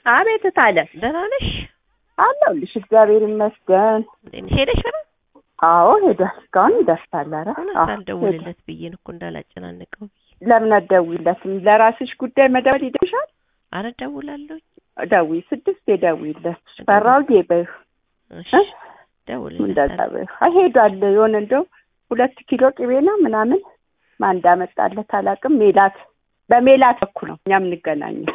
አቤት ታለ ደህና ነሽ? አለሁልሽ እግዚአብሔር ይመስገን። እንዴት ሄደሽ? አዎ ሄዷል። እስካሁን ደርሳል። ኧረ አልደውልለት ብዬ ነው እኮ እንዳላጨናነቀው ብዬ። ለምን አትደውይለትም? ለራስሽ ጉዳይ መደወል ይደርሻል። ኧረ እደውላለሁ። ደውይ፣ 6 ደውይለት። ፈራው ይበይ። እሺ ደውልለት። እንደዛው ሄዷል። የሆነ እንደው 2 ኪሎ ቅቤና ምናምን ማን እንዳመጣለት አላውቅም። በሜላት እኮ ነው እኛም እንገናኘው።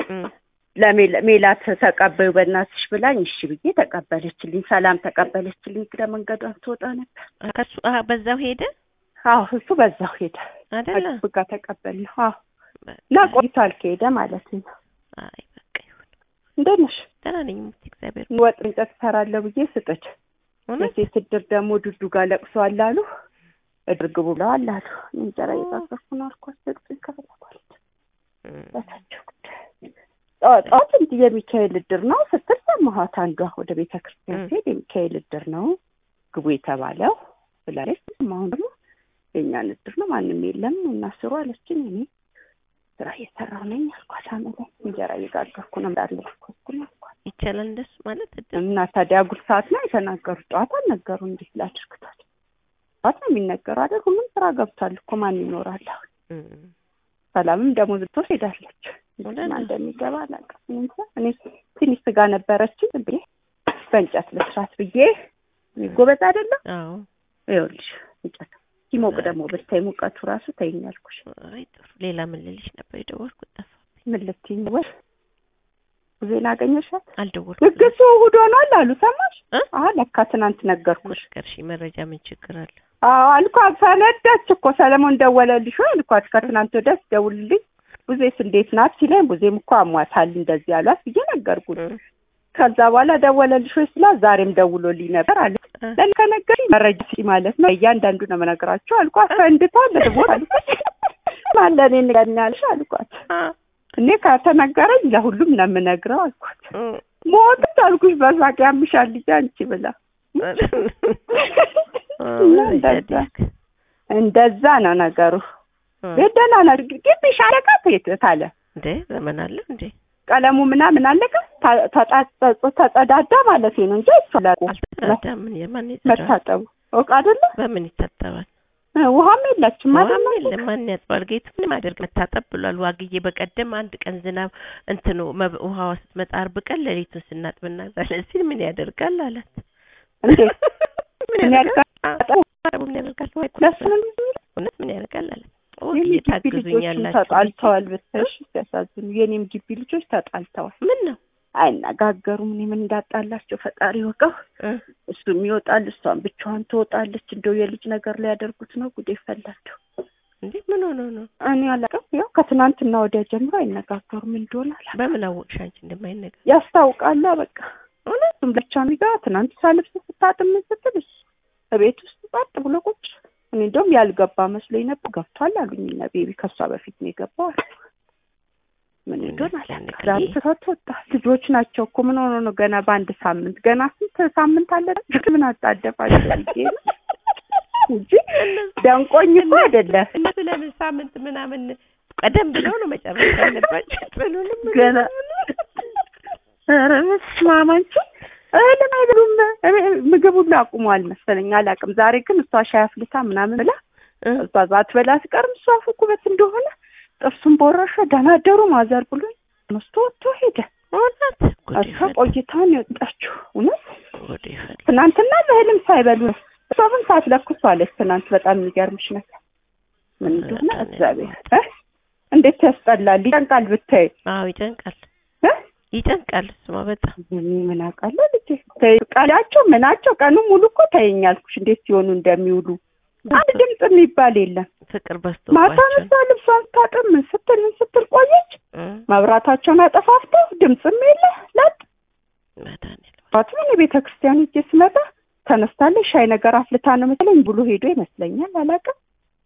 ለሜላት ተቀበዩ በእናትሽ ብላኝ እሺ ብዬ ተቀበለችልኝ። ሰላም ተቀበለችልኝ። ለመንገዷን ትወጣ ነበር። ከሱ በዛው ሄደ። አዎ እሱ በዛው ሄደ አይደለ? በቃ ተቀበልነው። አዎ ለቆይቷል ከሄደ ማለት ነው። አይ በቃ ይሁን። እንደት ነሽ? ደህና ነኝ እግዚአብሔር። ወጥ እንጨት እሰራለሁ ብዬ ስጠች። እዚህ ስድር ደግሞ ዱዱ ጋር ለቅሶ አላሉ እድርግ ብለዋል አሉ። እንጀራ እየጋገርኩ ነው አልኳት። ስጥኝ ከፈለኳል በታቸው ጧት እንዲህ የሚካኤል እድር ነው ስትል ሰማኋት። አንዷ ወደ ቤተ ክርስቲያን ሄድ የሚካኤል እድር ነው ግቡ የተባለው ብላለች። አሁን ደግሞ የእኛን እድር ነው ማንም የለም እናስሩ አለችኝ። እኔ ስራ እየሰራሁ ነኝ አልኳት። አመለኝ እንጀራ እየጋገርኩ ነው እንዳልኩት አልኳት። ይቻላል እንደሱ ማለት እድር እና ታዲያ ጉል ሰዓት ላይ የተናገሩት ጠዋት አልነገሩ እንዴት ላድርግታል? ጠዋት ነው የሚነገሩ አይደል? ሁሉም ስራ ገብቷል እኮ ማን ይኖራል አሁን? ሰላምም ደሞዝ ብትወስድ ሄዳለች። እንደሚገባ አላውቅም። እኔ ትንሽ ስጋ ነበረችኝ ብዬ በእንጨት ልስራት ብዬ ጎበዝ አይደለም። አዎ ይኸውልሽ እንጨት ሲሞቅ ደግሞ ብታይ ሙቀቱ ራሱ ተይኛልኩሽ። አይ ጥሩ። ሌላ ምን ልልሽ ነበር የደወልኩት ጠፋብኝ። ምን ልትይኝ ወይ? ዜና አገኘሻት? አልደወልኩም። ድግሱ እሑድ ሆኗል አሉ ሰማሽ? ለካ ትናንት ነገርኩሽ። ነገርሽ መረጃ ምን ችግር አለ? አዎ አልኳት። ፈነዳች እኮ ሰለሞን ደወለልሽ ወይ አልኳት። ከትናንት ወዲያ ደውልልኝ ቡዜስ እንዴት ናት ሲለኝ ቡዜም እኮ አሟታል እንደዚህ ያሏት ብዬ ነገርኩት። ከዛ በኋላ ደወለልሽ ወይ ስላት ዛሬም ደውሎልኝ ነበር አለ። ለኔ ከነገረኝ መረጃ ማለት ነው እያንዳንዱ ነው የምነግራቸው አልኳት። ፈንድቷል ለቦታ ማለኔ ንገኛልሽ አልኳት። እኔ ከተነገረኝ ለሁሉም ነው የምነግረው አልኳት። ሞት አልኩሽ በሳቅ ያምሻል ልጅ አንቺ ብላ እንደዛ ነው ነገሩ። በደና ነው ግቢ ሻለቃ ተይታለ እንዴ ዘመን አለ እንዴ ቀለሙ ምናምን አለቀ ተጸዳዳ ማለት ነው እንጂ ይፈላቁ ለምን የማን ይታጠብ መታጠቡ ወቅ አይደለ? በምን ይታጠባል? ውሃም የለችም ማለት ነው። ለማን ያጥባል? ጌቱ ምን ማድረግ መታጠብ ብሏል። ዋግዬ በቀደም አንድ ቀን ዝናብ እንትኑ ውሃ ውስጥ መጣር በቀን ለሊቱን ስናጥብና ስለዚህ ምን ያደርጋል አላት። እንዴ ምን ያደርጋል? ምን ያደርጋል? እውነት ምን ያደርጋል አላት። ታግዙኛላችሁ ተጣልተዋል ብትሽ ያሳዝኑ። የኔም ግቢ ልጆች ተጣልተዋል። ምን ነው አይነጋገሩም። እኔ ምን እንዳጣላቸው ፈጣሪ ወቀው። እሱም ይወጣል እሷም ብቻዋን ትወጣለች። እንደው የልጅ ነገር ላይ ያደርጉት ነው ጉዴ ፈላቸው። እንዴ ምን ሆነ ነው? እኔ አላውቅም። ያው ከትናንትና ወዲያ ጀምሮ አይነጋገሩም። እንደሆነ አላውቅም። በምን አወቅሽ አንቺ እንደማይነጋገሩ? ያስታውቃል በቃ። እውነቱም ብቻውን ይጋ ትናንት ሳልብስ ስታጥም ስትል ቤት ውስጥ ጣጥ ብሎ ቁጭ። እኔ እንደውም ያልገባ መስሎኝ ነበር። ገብቷል አሉኝ እና ቤቢ ከሷ በፊት ነው የገባው። ምን እንደሆነ አላውቅም። ልጆች ናቸው እኮ ምን ሆኖ ነው ገና በአንድ ሳምንት ገና ስንት ሳምንት አለ? ምን አጣደፋቸው እንጂ ደንቆኝ እኮ አይደለም። ለምን ሳምንት ምናምን ቀደም ብለው ነው መጨረሻ ያለባቸው። ጥሉንም ገና ኧረ መስማማንቺ ለማይሉም ምግቡን አቁሟል መሰለኝ አላውቅም። ዛሬ ግን እሷ ሻይ አፍልታ ምናምን ብላ እሷ ዛት በላ አትቀርም። እሷ ኩበት እንደሆነ ጥርሱን ቦረሸ። ደናደሩ ማዘር ብሎኝ መስቶቶ ሄደ። እውነት እሷ ቆይታን የወጣችው እውነት ትናንትና ለህልም ሳይበሉ እሷ ግን ሳትለኩስ አለች ትናንት። በጣም የሚገርምሽ ነገር ምን እንደሆነ እግዚአብሔር እንዴት ያስጠላል። ይጨንቃል ብታይ። አዎ ይጨንቃል ይጨንቃል። እሱማ በጣም ምን አውቃለሁ ልጅ ቃላቸው ምናቸው ቀኑ ሙሉ እኮ ታየኛልኩሽ እንዴት ሲሆኑ እንደሚውሉ። አንድ ድምጽ የሚባል የለም። ፍቅር በስቶ ማታ ምሳሌ ልብሷን ታጥም ስትል ቆየች። መብራታቸውን አጠፋፍተው ድምጽም የለ ለጥ ባትምን የቤተ ክርስቲያን ሂጅ ስመጣ ተነስታለች። ሻይ ነገር አፍልታ ነው መሰለኝ ብሎ ሄዶ ይመስለኛል አላውቅም።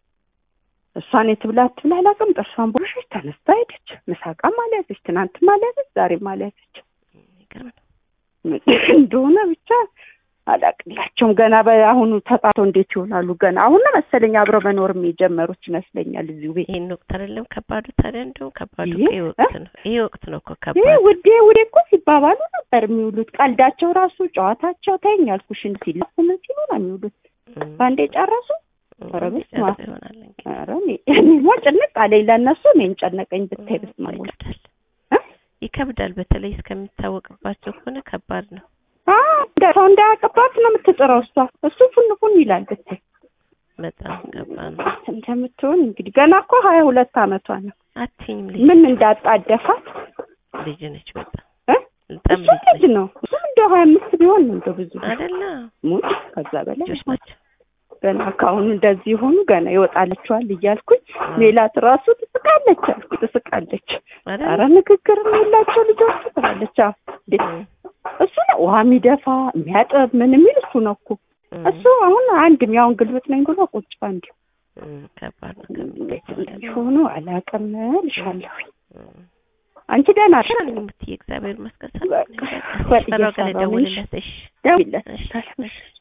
እሷን የትብላ አትብላ አላውቅም። ጥርሷን ቦርሸች ተነስታ ሄደች። ምሳቃ ማለያዘች ትናንት ማለያዘች ዛሬ ማለያዘች እንደሆነ ብቻ አላቅላቸውም ገና በአሁኑ ተጣቶ እንዴት ይሆናሉ? ገና አሁን ነው መሰለኝ አብረው መኖርም የጀመሩት ይመስለኛል እዚሁ ቤት። ይሄን ወቅት አይደለም ከባዱ ታዲያ እንደው ከባዱ ይሄ ወቅት ነው። ይሄ ወቅት ነው እኮ ከባዱ። ይሄ ውዴ እኮ ሲባባሉ ነበር የሚውሉት። ቀልዳቸው ራሱ ጨዋታቸው ተይኝ አልኩሽን ሲሉ ምን ሲሉ ነው የሚውሉት? ባንዴ ጨረሱ። ረብስ ይሆናል እንግዲህ። ኧረ እኔ ጭንቅ አለኝ ለእነሱ እኔን ጨነቀኝ ብታይ በስመ አብ ይከብዳል። በተለይ እስከሚታወቅባቸው ከሆነ ከባድ ነው። ሰው እንዳያውቅባት ነው የምትጥረው እሱ ፉን ይላል ብታይ በጣም ከባድ ነው። እንደምትሆን እንግዲህ ገና እኮ 22 አመቷ ነው። አትይኝም ልጅ ምን እንዳጣደፋት ልጅ ነች በጣም በጣም ልጅ ነው። እሱም እንደው 25 ቢሆን ነው እንደው ብዙ አይደለ ሙት ከዛ በላይ ገና ካሁን እንደዚህ ሆኑ ገና ይወጣልቻል እያልኩኝ ሜላት ራሱ ትስቃለች። ኧረ ንግግርም የላቸው ልጆች ትላለች። እሱ ነው ውሃ የሚደፋ የሚያጠብ ምን የሚል እሱ ነው እኮ እሱ አሁን አንድ ሚያውን ግልብጥ ነኝ ብሎ ቁጭ አንድ ከባድ ነው ሆኖ አላውቅም እልሻለሁ። አንቺ ደህና ነሽ? እግዚአብሔር ይመስገን። በቃ ደውይለት